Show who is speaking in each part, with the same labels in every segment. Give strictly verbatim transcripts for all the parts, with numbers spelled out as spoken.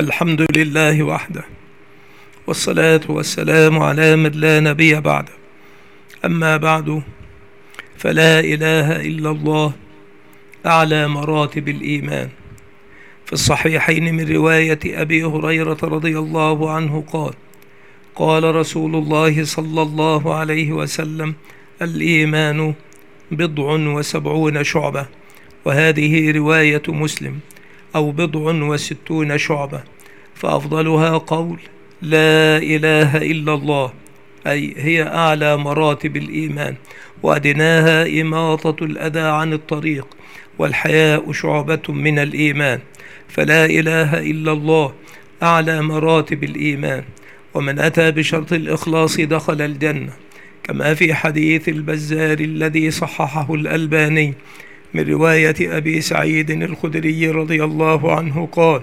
Speaker 1: الحمد لله وحده، والصلاة والسلام على من لا نبي بعده. أما بعد، فلا إله إلا الله أعلى مراتب الإيمان. في الصحيحين من رواية أبي هريرة رضي الله عنه قال: قال رسول الله صلى الله عليه وسلم: الإيمان بضع وسبعون شعبة. وهذه رواية مسلم، أو بضع وستون شعبة، فأفضلها قول لا إله إلا الله، أي هي أعلى مراتب الإيمان، وأدناها إماطة الأذى عن الطريق، والحياء شعبة من الإيمان. فلا إله إلا الله أعلى مراتب الإيمان، ومن أتى بشرط الإخلاص دخل الجنة، كما في حديث البزار الذي صححه الألباني من رواية أبي سعيد الخدري رضي الله عنه قال: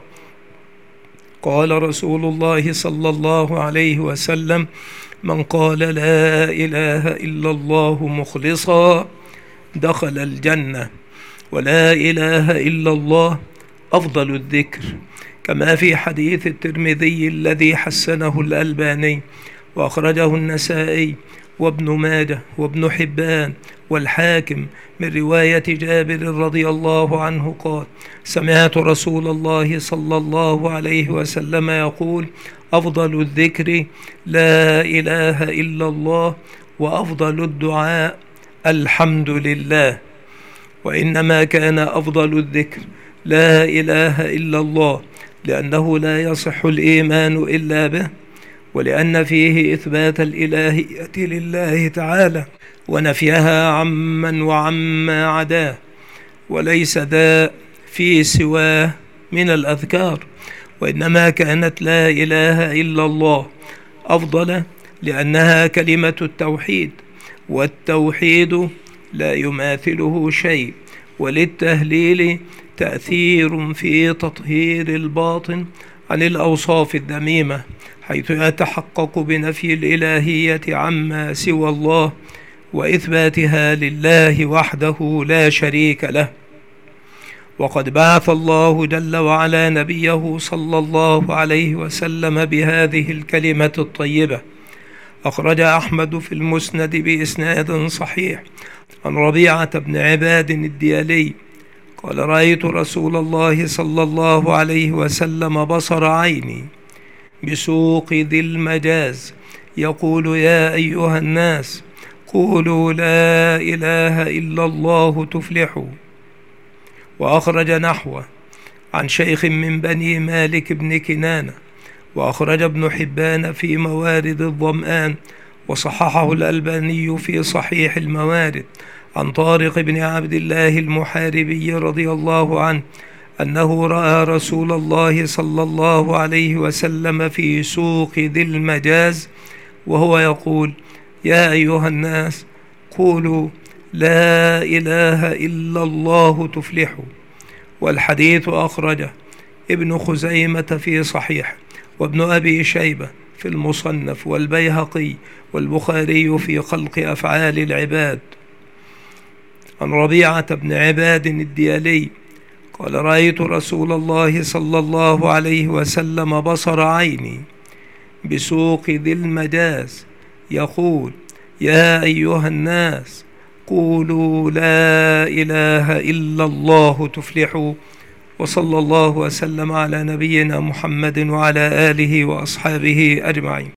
Speaker 1: قال رسول الله صلى الله عليه وسلم: من قال لا إله إلا الله مخلصا دخل الجنة. ولا إله إلا الله أفضل الذكر، كما في حديث الترمذي الذي حسنه الألباني، وأخرجه النسائي وابن ماجه وابن حبان والحاكم من رواية جابر رضي الله عنه قال: سمعت رسول الله صلى الله عليه وسلم يقول: أفضل الذكر لا إله إلا الله، وأفضل الدعاء الحمد لله. وإنما كان أفضل الذكر لا إله إلا الله، لأنه لا يصح الإيمان إلا به، ولأن فيه إثبات الإلهية لله تعالى ونفيها عمن وعما عداه، وليس ذا في سواه من الأذكار. وإنما كانت لا إله إلا الله أفضل لأنها كلمة التوحيد، والتوحيد لا يماثله شيء، وللتهليل تأثير في تطهير الباطن عن الأوصاف الذميمة، حيث يتحقق بنفي الإلهية عما سوى الله وإثباتها لله وحده لا شريك له. وقد بعث الله جل وعلا نبيه صلى الله عليه وسلم بهذه الكلمة الطيبة. أخرج أحمد في المسند بإسناد صحيح عن ربيعة بن عباد الديالي قال: رأيت رسول الله صلى الله عليه وسلم بصر عيني بسوق ذي المجاز يقول: يا أيها الناس قولوا لا إله إلا الله تفلحوا. وأخرج نحوه عن شيخ من بني مالك بن كنانة، وأخرج ابن حبان في موارد الظمآن، وصححه الألباني في صحيح الموارد عن طارق بن عبد الله المحاربي رضي الله عنه أنه رأى رسول الله صلى الله عليه وسلم في سوق ذي المجاز وهو يقول: يا أيها الناس قولوا لا إله إلا الله تفلحوا. والحديث أخرجه ابن خزيمة في صحيح، وابن أبي شيبة في المصنف، والبيهقي والبخاري في خلق أفعال العباد. عن ربيعة بن عباد الديالي قال: رأيت رسول الله صلى الله عليه وسلم بصر عيني بسوق ذي المجاز يقول: يا أيها الناس قولوا لا إله إلا الله تفلحوا. وصلى الله وسلم على نبينا محمد وعلى آله وأصحابه أجمعين.